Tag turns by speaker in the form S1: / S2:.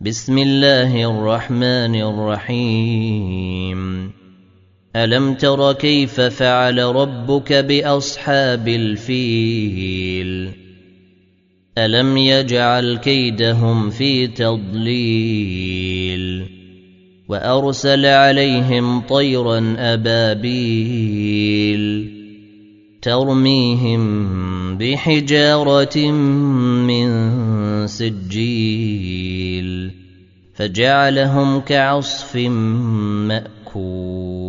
S1: بسم الله الرحمن الرحيم ألم تر كيف فعل ربك بأصحاب الفيل ألم يجعل كيدهم في تضليل وأرسل عليهم طيرا أبابيل ترميهم بحجارة من سجيل فجعلهم كعصف مأكول.